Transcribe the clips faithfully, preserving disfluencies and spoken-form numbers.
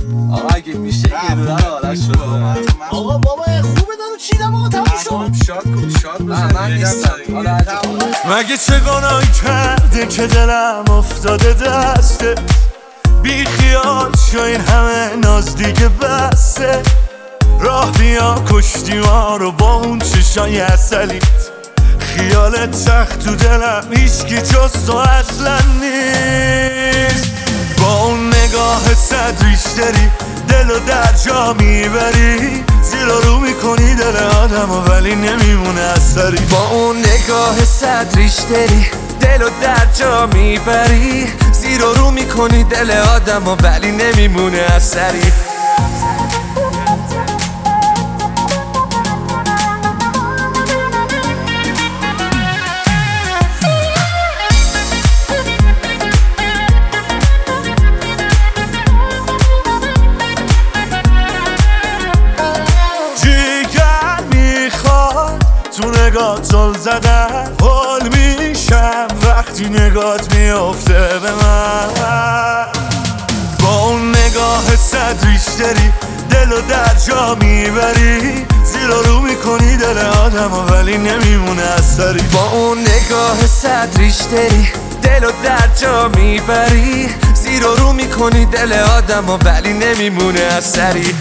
آقا اگه میشه یه دونه رو آرش شده. آقا بابا خوبه دارو چیدم آقا تموم شد. شاد کن شاد بزن. من نیستم. مگه چه گناهی کرده که دلم افتاده دسته، بی خیال شو این همه ناز دیگه بسته. راه بیا کشتی ما رو با اون چشای اصلیت، خیالت سخت تو دلم هیچکی جز تو اصلا نیست. با اون نگاه صد ریشتری دلو در جا میبری، زیر رو میکنی دل آدمو ولی نمیمونه اثری. با اون نگاه صد ریشتری دلو در جا میبری، زیر رو میکنی دل آدمو ولی نمیمونه اثری. تو نگاه زل زدن حال میشم وقتی نگات میافته به من. با اون نگاه صد ریشتری دلو در جا میبری، زیر رو میکنی دل آدمو ولی نمیمونه اثری. با اون نگاه صد ریشتری دلو در جا میبری، زیر رو میکنی دل آدمو ولی نمیمونه اثری.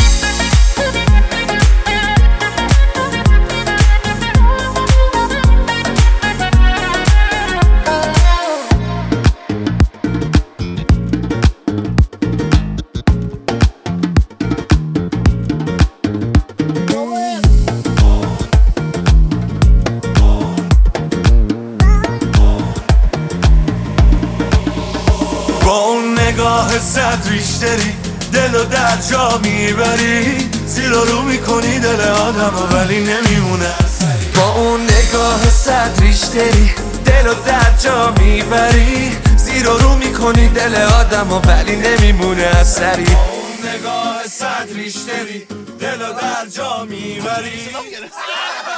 با اون نگاه صد ریشتری دلو در جا میبری، زیر رو میکنی دل آدمو ولی نمیمونه اثری. با اون نگاه صد ریشتری دلو در جا میبری، زیر رو میکنی دل آدمو ولی نمیمونه اثری. با اون نگاه صد ریشتری دلو در جا میبری